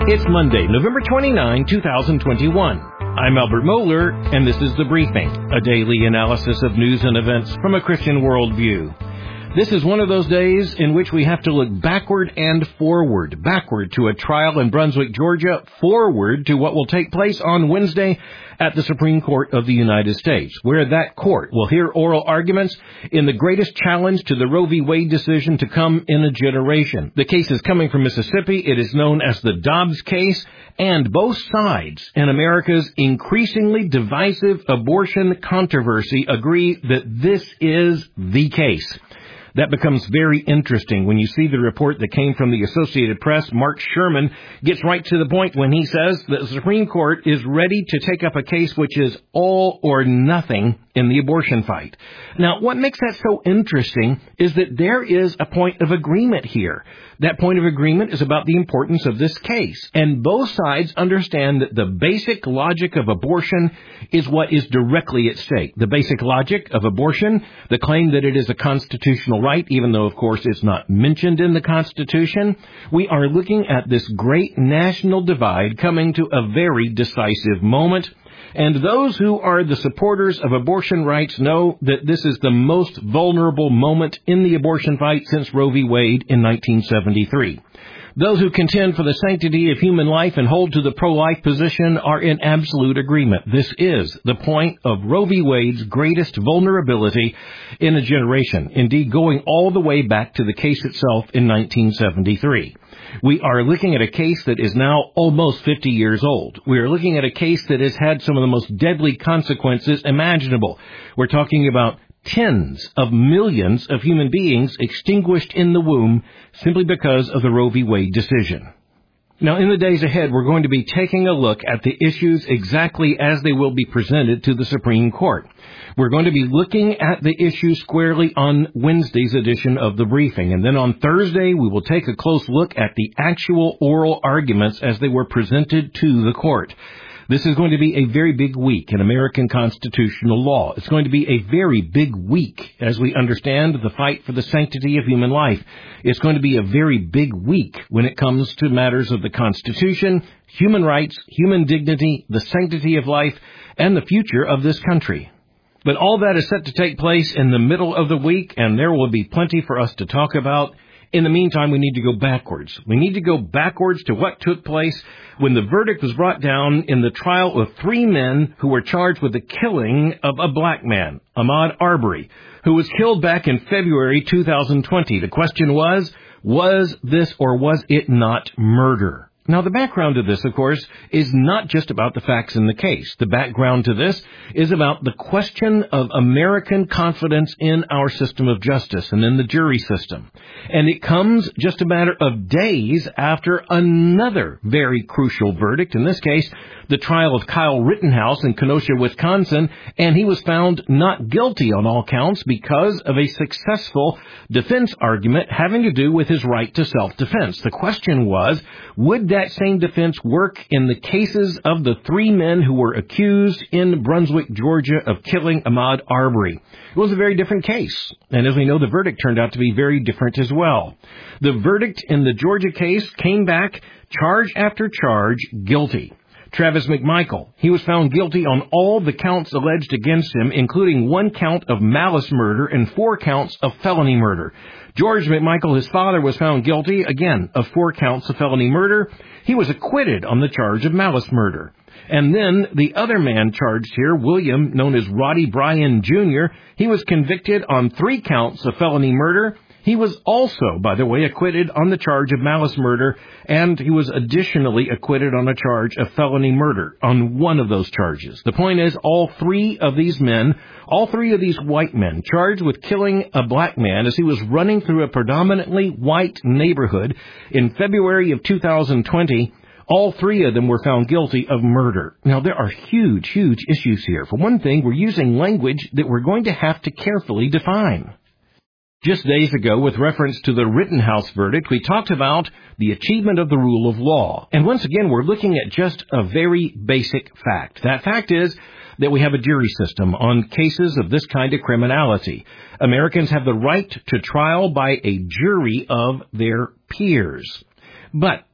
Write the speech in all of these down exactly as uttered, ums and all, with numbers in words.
It's Monday, November twenty-ninth, twenty twenty-one. I'm Albert Mohler, and this is The Briefing, a daily analysis of news and events from a Christian worldview. This is one of those days in which we have to look backward and forward. Backward to a trial in Brunswick, Georgia. Forward to what will take place on Wednesday at the Supreme Court of the United States, where that court will hear oral arguments in the greatest challenge to the Roe v. Wade decision to come in a generation. The case is coming from Mississippi. It is known as the Dobbs case, and both sides in America's increasingly divisive abortion controversy agree that this is the case. That becomes very interesting when you see the report that came from the Associated Press. Mark Sherman gets right to the point when he says that the Supreme Court is ready to take up a case which is all or nothing in the abortion fight. Now, what makes that so interesting is that there is a point of agreement here. That point of agreement is about the importance of this case. And both sides understand that the basic logic of abortion is what is directly at stake. The basic logic of abortion, the claim that it is a constitutional right, even though, of course, it's not mentioned in the Constitution. We are looking at this great national divide coming to a very decisive moment. And those who are the supporters of abortion rights know that this is the most vulnerable moment in the abortion fight since Roe v. Wade in nineteen seventy-three. Those who contend for the sanctity of human life and hold to the pro-life position are in absolute agreement. This is the point of Roe v. Wade's greatest vulnerability in a generation, indeed going all the way back to the case itself in nineteen seventy-three. We are looking at a case that is now almost fifty years old. We are looking at a case that has had some of the most deadly consequences imaginable. We're talking about tens of millions of human beings extinguished in the womb simply because of the Roe v. Wade decision. Now, in the days ahead, we're going to be taking a look at the issues exactly as they will be presented to the Supreme Court. We're going to be looking at the issue squarely on Wednesday's edition of The Briefing. And then on Thursday, we will take a close look at the actual oral arguments as they were presented to the court. This is going to be a very big week in American constitutional law. It's going to be a very big week as we understand the fight for the sanctity of human life. It's going to be a very big week when it comes to matters of the Constitution, human rights, human dignity, the sanctity of life, and the future of this country. But all that is set to take place in the middle of the week, and there will be plenty for us to talk about. In the meantime, we need to go backwards. We need to go backwards to what took place when the verdict was brought down in the trial of three men who were charged with the killing of a black man, Ahmaud Arbery, who was killed back in February two thousand twenty. The question was, was this or was it not murder? Now, the background to this, of course, is not just about the facts in the case. The background to this is about the question of American confidence in our system of justice and in the jury system. And it comes just a matter of days after another very crucial verdict, in this case, the trial of Kyle Rittenhouse in Kenosha, Wisconsin, and he was found not guilty on all counts because of a successful defense argument having to do with his right to self-defense. The question was, would that same defense work in the cases of the three men who were accused in Brunswick, Georgia, of killing Ahmaud Arbery? It was a very different case, and as we know, the verdict turned out to be very different as well. The verdict in the Georgia case came back, charge after charge, guilty. Travis McMichael, he was found guilty on all the counts alleged against him, including one count of malice murder and four counts of felony murder. George McMichael, his father, was found guilty, again, of four counts of felony murder. He was acquitted on the charge of malice murder. And then the other man charged here, William, known as Roddy Bryan Junior, he was convicted on three counts of felony murder. He was also, by the way, acquitted on the charge of malice murder, and he was additionally acquitted on a charge of felony murder on one of those charges. The point is, all three of these men, all three of these white men, charged with killing a black man as he was running through a predominantly white neighborhood in February of two thousand twenty, all three of them were found guilty of murder. Now, there are huge, huge issues here. For one thing, we're using language that we're going to have to carefully define. Just days ago, with reference to the Rittenhouse verdict, we talked about the achievement of the rule of law. And once again, we're looking at just a very basic fact. That fact is that we have a jury system on cases of this kind of criminality. Americans have the right to trial by a jury of their peers. But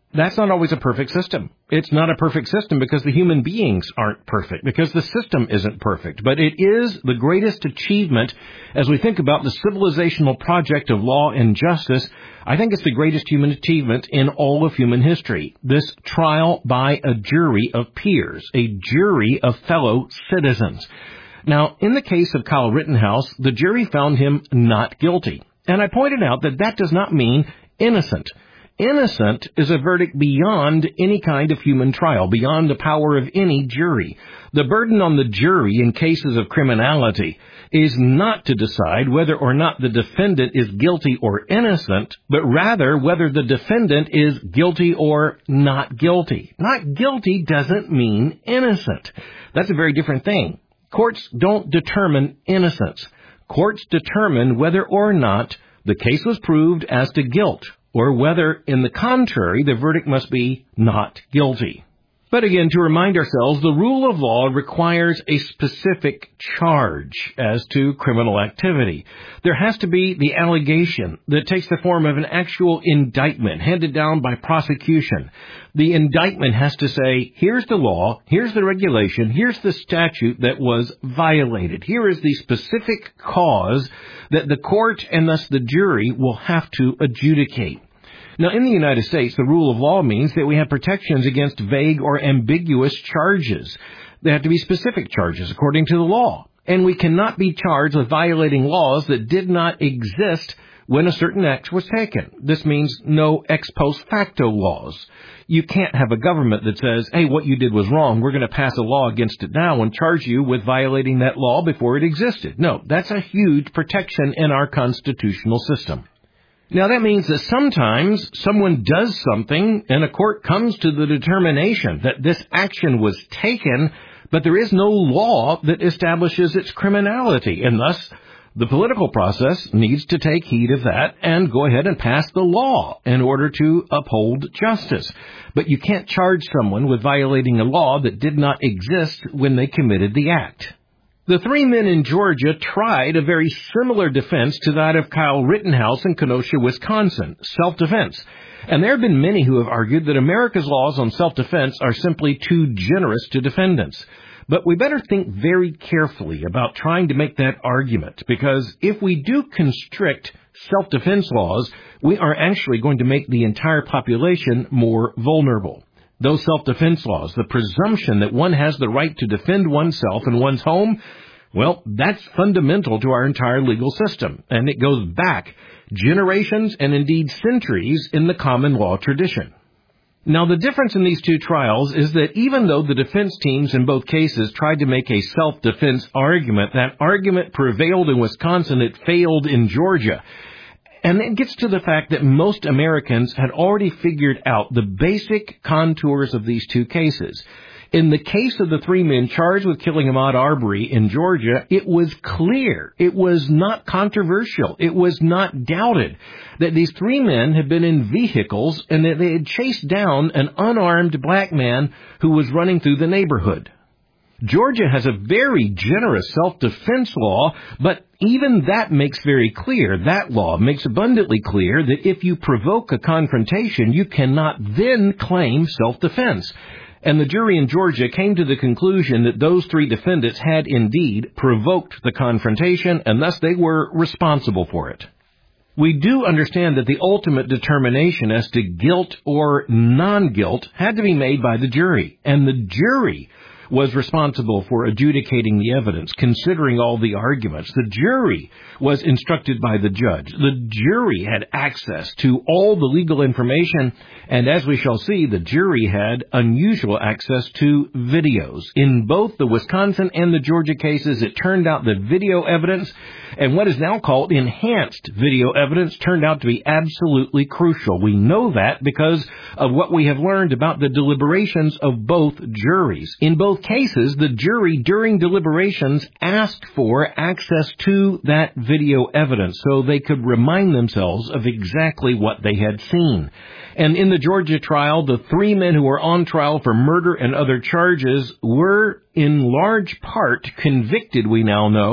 That's not always a perfect system. It's not a perfect system because the human beings aren't perfect, because the system isn't perfect. But it is the greatest achievement as we think about the civilizational project of law and justice. I think it's the greatest human achievement in all of human history. This trial by a jury of peers, a jury of fellow citizens. Now, in the case of Kyle Rittenhouse, the jury found him not guilty. And I pointed out that that does not mean innocent. Innocent is a verdict beyond any kind of human trial, beyond the power of any jury. The burden on the jury in cases of criminality is not to decide whether or not the defendant is guilty or innocent, but rather whether the defendant is guilty or not guilty. Not guilty doesn't mean innocent. That's a very different thing. Courts don't determine innocence. Courts determine whether or not the case was proved as to guilt, or whether, in the contrary, the verdict must be not guilty. But again, to remind ourselves, the rule of law requires a specific charge as to criminal activity. There has to be the allegation that takes the form of an actual indictment handed down by prosecution. The indictment has to say, here's the law, here's the regulation, here's the statute that was violated. Here is the specific cause that the court and thus the jury will have to adjudicate. Now, in the United States, the rule of law means that we have protections against vague or ambiguous charges. They have to be specific charges according to the law. And we cannot be charged with violating laws that did not exist when a certain act was taken. This means no ex post facto laws. You can't have a government that says, hey, what you did was wrong. We're going to pass a law against it now and charge you with violating that law before it existed. No, that's a huge protection in our constitutional system. Now, that means that sometimes someone does something and a court comes to the determination that this action was taken, but there is no law that establishes its criminality, and thus the political process needs to take heed of that and go ahead and pass the law in order to uphold justice. But you can't charge someone with violating a law that did not exist when they committed the act. The three men in Georgia tried a very similar defense to that of Kyle Rittenhouse in Kenosha, Wisconsin, self-defense. And there have been many who have argued that America's laws on self-defense are simply too generous to defendants. But we better think very carefully about trying to make that argument, because if we do constrict self-defense laws, we are actually going to make the entire population more vulnerable. Those self-defense laws, the presumption that one has the right to defend oneself and one's home, well, that's fundamental to our entire legal system, and it goes back generations and indeed centuries in the common law tradition. Now, the difference in these two trials is that even though the defense teams in both cases tried to make a self-defense argument, that argument prevailed in Wisconsin, it failed in Georgia. And it gets to the fact that most Americans had already figured out the basic contours of these two cases. In the case of the three men charged with killing Ahmaud Arbery in Georgia, it was clear, it was not controversial, it was not doubted that these three men had been in vehicles and that they had chased down an unarmed black man who was running through the neighborhood. Georgia has a very generous self-defense law, but even that makes very clear, that law makes abundantly clear that if you provoke a confrontation, you cannot then claim self-defense. And the jury in Georgia came to the conclusion that those three defendants had indeed provoked the confrontation, and thus they were responsible for it. We do understand that the ultimate determination as to guilt or non-guilt had to be made by the jury, and the jury was responsible for adjudicating the evidence, considering all the arguments. The jury was instructed by the judge. The jury had access to all the legal information, and as we shall see, the jury had unusual access to videos. In both the Wisconsin and the Georgia cases, it turned out that video evidence and what is now called enhanced video evidence turned out to be absolutely crucial. We know that because of what we have learned about the deliberations of both juries. In both cases, the jury during deliberations asked for access to that video evidence so they could remind themselves of exactly what they had seen. And in the Georgia trial, the three men who were on trial for murder and other charges were in large part convicted, we now know,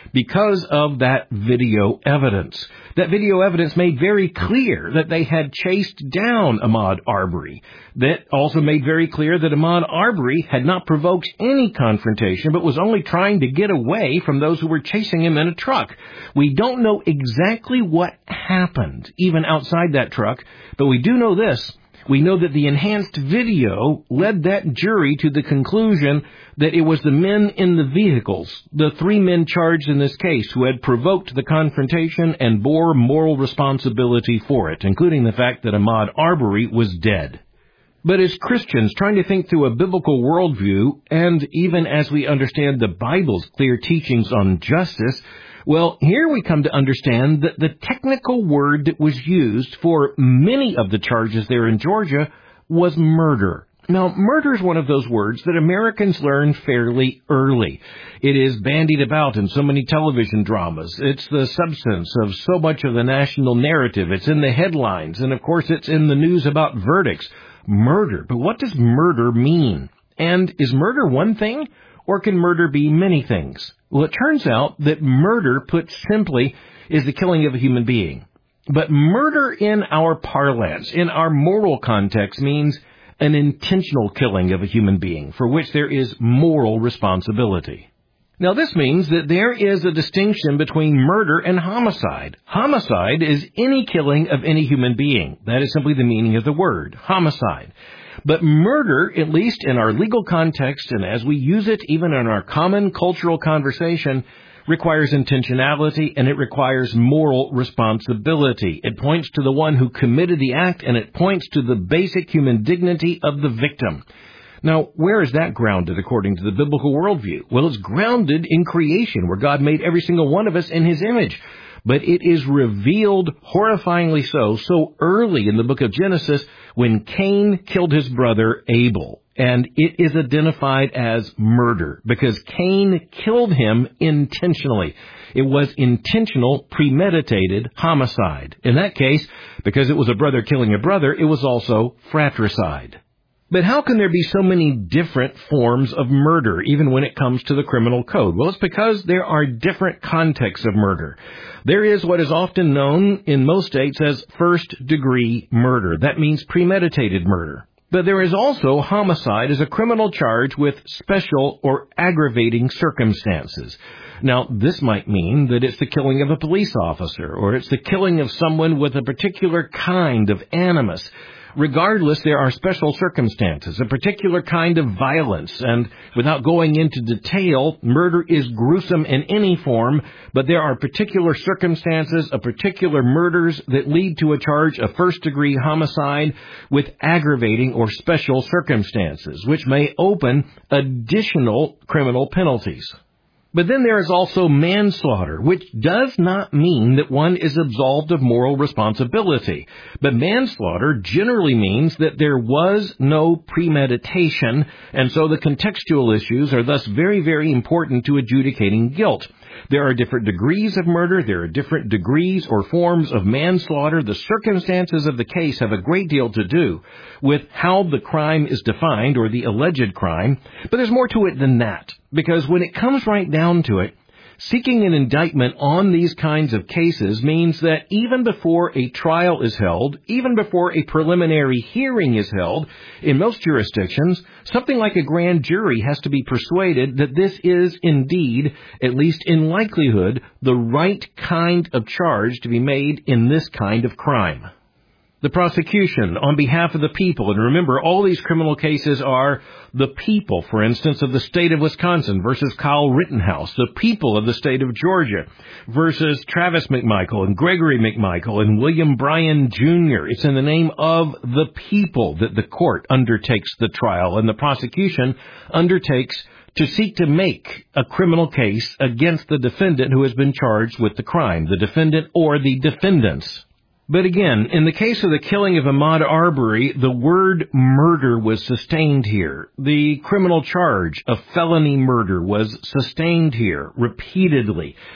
because of that video evidence. That video evidence made very clear that they had chased down Ahmaud Arbery. That also made very clear that Ahmaud Arbery had not provoked any confrontation, but was only trying to get away from those who were chasing him in a truck. We don't know exactly what happened, even outside that truck, but we do know this. We know that the enhanced video led that jury to the conclusion that it was the men in the vehicles, the three men charged in this case, who had provoked the confrontation and bore moral responsibility for it, including the fact that Ahmaud Arbery was dead. But as Christians trying to think through a biblical worldview, and even as we understand the Bible's clear teachings on justice, well, here we come to understand that the technical word that was used for many of the charges there in Georgia was murder. Now, murder is one of those words that Americans learn fairly early. It is bandied about in so many television dramas. It's the substance of so much of the national narrative. It's in the headlines, and of course it's in the news about verdicts. Murder. But what does murder mean? And is murder one thing, or can murder be many things? Well, it turns out that murder, put simply, is the killing of a human being. But murder in our parlance, in our moral context, means an intentional killing of a human being for which there is moral responsibility. Now, this means that there is a distinction between murder and homicide. Homicide is any killing of any human being. That is simply the meaning of the word, homicide. But murder, at least in our legal context and as we use it even in our common cultural conversation, requires intentionality and it requires moral responsibility. It points to the one who committed the act and it points to the basic human dignity of the victim. Now, where is that grounded according to the biblical worldview? Well, it's grounded in creation, where God made every single one of us in His image. But it is revealed horrifyingly so, so early in the book of Genesis when Cain killed his brother Abel. And it is identified as murder because Cain killed him intentionally. It was intentional, premeditated homicide. In that case, because it was a brother killing a brother, it was also fratricide. But how can there be so many different forms of murder, even when it comes to the criminal code? Well, it's because there are different contexts of murder. There is what is often known in most states as first-degree murder. That means premeditated murder. But there is also homicide as a criminal charge with special or aggravating circumstances. Now, this might mean that it's the killing of a police officer, or it's the killing of someone with a particular kind of animus. Regardless, there are special circumstances, a particular kind of violence, and without going into detail, murder is gruesome in any form, but there are particular circumstances of particular murders that lead to a charge of first-degree homicide with aggravating or special circumstances, which may open additional criminal penalties. But then there is also manslaughter, which does not mean that one is absolved of moral responsibility. But manslaughter generally means that there was no premeditation, and so the contextual issues are thus very, very important to adjudicating guilt. There are different degrees of murder. There are different degrees or forms of manslaughter. The circumstances of the case have a great deal to do with how the crime is defined or the alleged crime. But there's more to it than that, because when it comes right down to it, seeking an indictment on these kinds of cases means that even before a trial is held, even before a preliminary hearing is held, in most jurisdictions, something like a grand jury has to be persuaded that this is indeed, at least in likelihood, the right kind of charge to be made in this kind of crime. The prosecution on behalf of the people, and remember, all these criminal cases are the people, for instance, of the state of Wisconsin versus Kyle Rittenhouse, the people of the state of Georgia versus Travis McMichael and Gregory McMichael and William Bryan Junior It's in the name of the people that the court undertakes the trial, and the prosecution undertakes to seek to make a criminal case against the defendant who has been charged with the crime, the defendant or the defendants. But again, in the case of the killing of Ahmaud Arbery, the word murder was sustained here. The criminal charge of felony murder was sustained here repeatedly.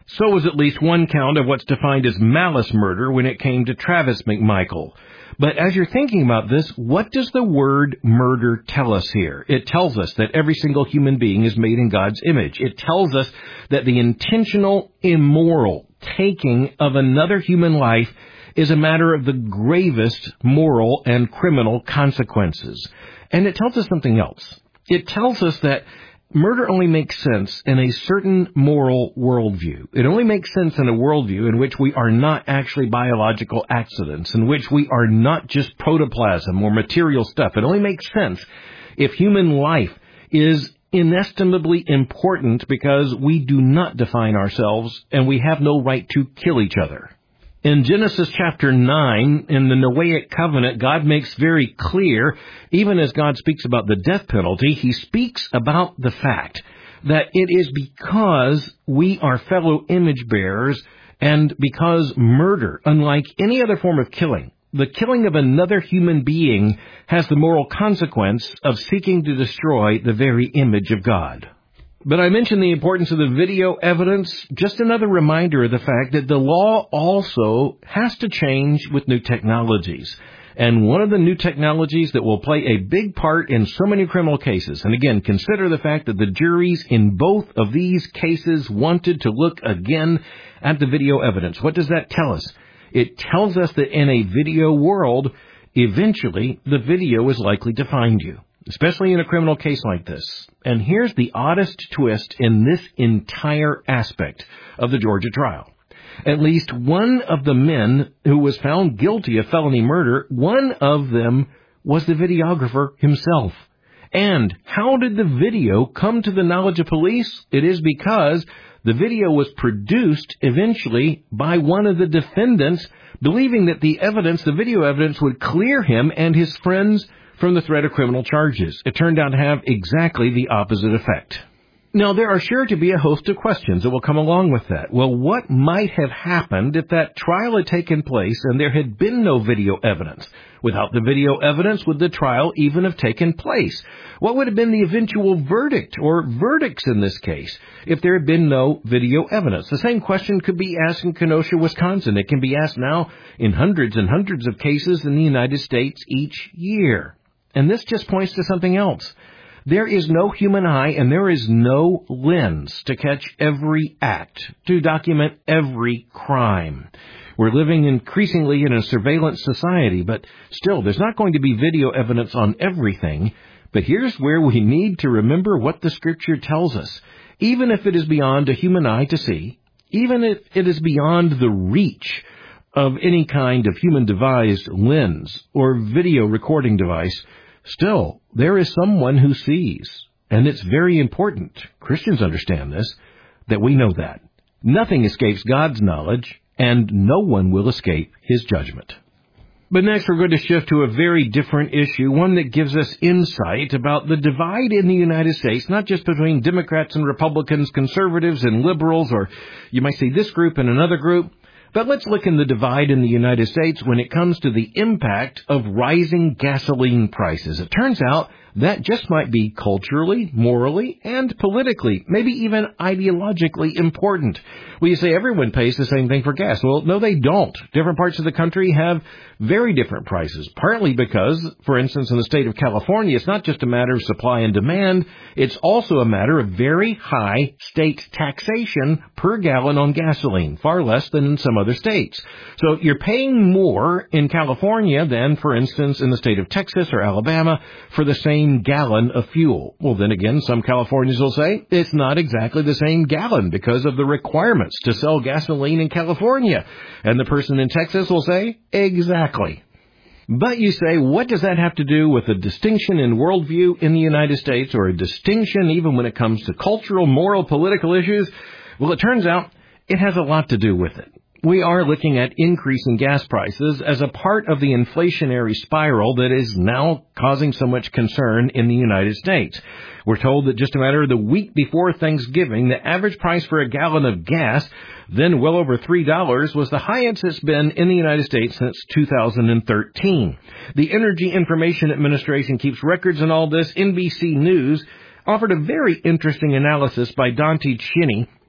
So was at least one count of what's defined as malice murder when it came to Travis McMichael. But as you're thinking about this, what does the word murder tell us here? It tells us that every single human being is made in God's image. It tells us that the intentional, immoral taking of another human life is a matter of the gravest moral and criminal consequences. And it tells us something else. It tells us that murder only makes sense in a certain moral worldview. It only makes sense in a worldview in which we are not actually biological accidents, in which we are not just protoplasm or material stuff. It only makes sense if human life is inestimably important because we do not define ourselves and we have no right to kill each other. In Genesis chapter nine, in the Noahic covenant, God makes very clear, even as God speaks about the death penalty, he speaks about the fact that it is because we are fellow image bearers and because murder, unlike any other form of killing, the killing of another human being has the moral consequence of seeking to destroy the very image of God. But I mentioned the importance of the video evidence, just another reminder of the fact that the law also has to change with new technologies. And one of the new technologies that will play a big part in so many criminal cases, and again, consider the fact that the juries in both of these cases wanted to look again at the video evidence. What does that tell us? It tells us that in a video world, eventually the video is likely to find you, especially in a criminal case like this. And here's the oddest twist in this entire aspect of the Georgia trial. At least one of the men who was found guilty of felony murder, one of them was the videographer himself. And how did the video come to the knowledge of police? It is because the video was produced eventually by one of the defendants, believing that the evidence, the video evidence, would clear him and his friends from the threat of criminal charges. It turned out to have exactly the opposite effect. Now, there are sure to be a host of questions that will come along with that. Well, what might have happened if that trial had taken place and there had been no video evidence? Without the video evidence, would the trial even have taken place? What would have been the eventual verdict or verdicts in this case if there had been no video evidence? The same question could be asked in Kenosha, Wisconsin. It can be asked now in hundreds and hundreds of cases in the United States each year. And this just points to something else. There is no human eye and there is no lens to catch every act, to document every crime. We're living increasingly in a surveillance society, but still, there's not going to be video evidence on everything. But here's where we need to remember what the Scripture tells us. Even if it is beyond a human eye to see, even if it is beyond the reach of any kind of human-devised lens or video recording device, still, there is someone who sees. And it's very important, Christians understand this, that we know that. Nothing escapes God's knowledge, and no one will escape His judgment. But next we're going to shift to a very different issue, one that gives us insight about the divide in the United States, not just between Democrats and Republicans, conservatives and liberals, or you might say this group and another group. But let's look in the divide in the United States when it comes to the impact of rising gasoline prices. It turns out that just might be culturally, morally, and politically, maybe even ideologically important. Well, you say everyone pays the same thing for gas. Well, no, they don't. Different parts of the country have very different prices, partly because, for instance, in the state of California, it's not just a matter of supply and demand. It's also a matter of very high state taxation per gallon on gasoline, far less than in some other states. So you're paying more in California than, for instance, in the state of Texas or Alabama for the same gallon of fuel. Well, then again, some Californians will say it's not exactly the same gallon because of the requirements to sell gasoline in California. And the person in Texas will say, exactly. But you say, what does that have to do with a distinction in worldview in the United States, or a distinction even when it comes to cultural, moral, political issues? Well, it turns out it has a lot to do with it. We are looking at increasing gas prices as a part of the inflationary spiral that is now causing so much concern in the United States. We're told that just a matter of the week before Thanksgiving, the average price for a gallon of gas, then well over three dollars, was the highest it's been in the United States since two thousand thirteen. The Energy Information Administration keeps records on all this. N B C News offered a very interesting analysis by Dante Cheney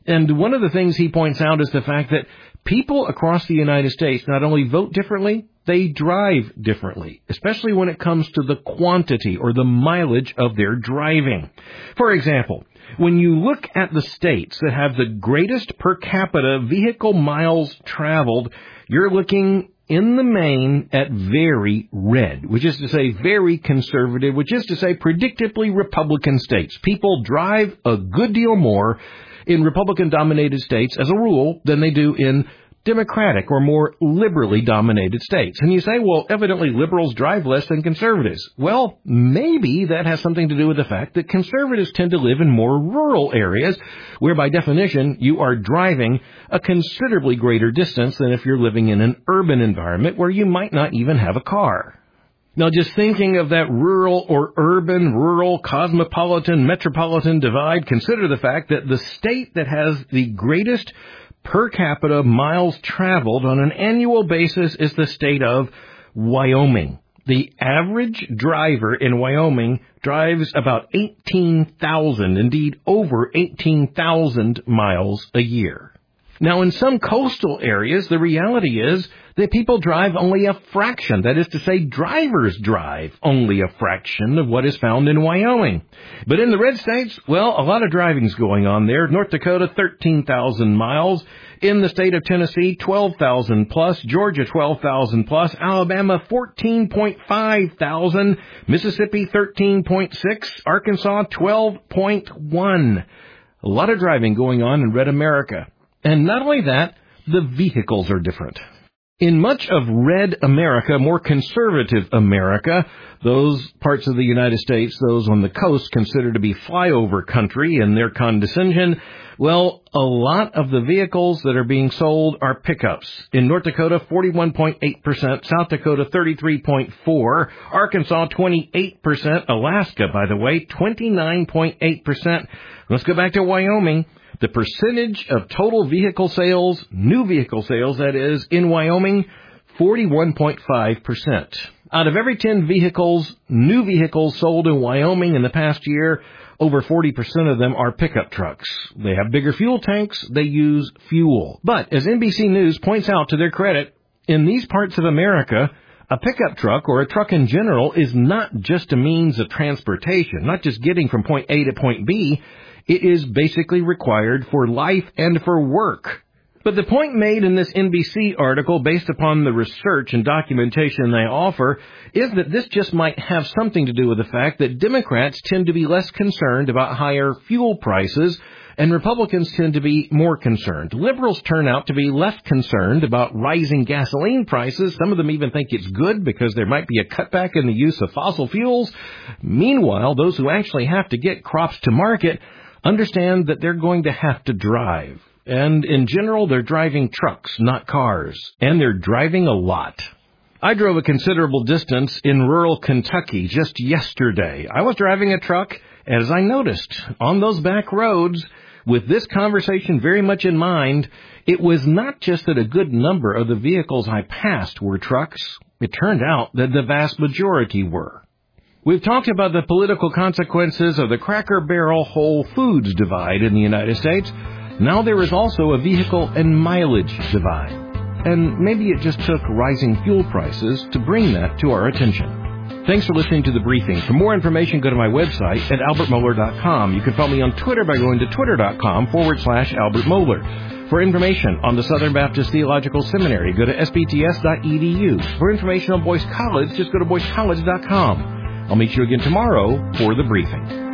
And one of the things he points out is the fact that people across the United States not only vote differently, they drive differently, especially when it comes to the quantity or the mileage of their driving. For example, when you look at the states that have the greatest per capita vehicle miles traveled, you're looking in the main at very red, which is to say very conservative, which is to say predictably Republican states. People drive a good deal more in Republican-dominated states, as a rule, than they do in Democratic or more liberally dominated states. And you say, well, evidently liberals drive less than conservatives. Well, maybe that has something to do with the fact that conservatives tend to live in more rural areas, where by definition you are driving a considerably greater distance than if you're living in an urban environment where you might not even have a car. Now, just thinking of that rural or urban, rural, cosmopolitan, metropolitan divide, consider the fact that the state that has the greatest per capita miles traveled on an annual basis is the state of Wyoming. The average driver in Wyoming drives about eighteen thousand, indeed over eighteen thousand miles a year. Now, in some coastal areas, the reality is that people drive only a fraction. That is to say, drivers drive only a fraction of what is found in Wyoming. But in the red states, well, a lot of driving's going on there. North Dakota, thirteen thousand miles. In the state of Tennessee, twelve thousand plus. Georgia, twelve thousand plus. Alabama, fourteen point five thousand. Mississippi, thirteen point six. Arkansas, twelve point one. A lot of driving going on in red America. And not only that, the vehicles are different. In much of red America, more conservative America, those parts of the United States, those on the coast, considered to be flyover country in their condescension, well, a lot of the vehicles that are being sold are pickups. In North Dakota, forty-one point eight percent, South Dakota, thirty-three point four, Arkansas, twenty-eight percent, Alaska, by the way, twenty-nine point eight percent. Let's go back to Wyoming. The percentage of total vehicle sales, new vehicle sales, that is, in Wyoming, forty-one point five percent. Out of every ten vehicles, new vehicles sold in Wyoming in the past year, over forty percent of them are pickup trucks. They have bigger fuel tanks. They use fuel. But as N B C News points out to their credit, in these parts of America, a pickup truck or a truck in general is not just a means of transportation, not just getting from point A to point B. It is basically required for life and for work. But the point made in this N B C article, based upon the research and documentation they offer, is that this just might have something to do with the fact that Democrats tend to be less concerned about higher fuel prices, and Republicans tend to be more concerned. Liberals turn out to be less concerned about rising gasoline prices. Some of them even think it's good because there might be a cutback in the use of fossil fuels. Meanwhile, those who actually have to get crops to market understand that they're going to have to drive. And in general, they're driving trucks, not cars. And they're driving a lot. I drove a considerable distance in rural Kentucky just yesterday. I was driving a truck, as I noticed, on those back roads, with this conversation very much in mind, it was not just that a good number of the vehicles I passed were trucks. It turned out that the vast majority were. We've talked about the political consequences of the Cracker Barrel Whole Foods divide in the United States. Now there is also a vehicle and mileage divide. And maybe it just took rising fuel prices to bring that to our attention. Thanks for listening to The Briefing. For more information, go to my website at albert mohler dot com. You can follow me on Twitter by going to twitter.com forward slash Albert Mohler. For information on the Southern Baptist Theological Seminary, go to s b t s dot e d u. For information on Boyce College, just go to boyce college dot com. I'll meet you again tomorrow for The Briefing.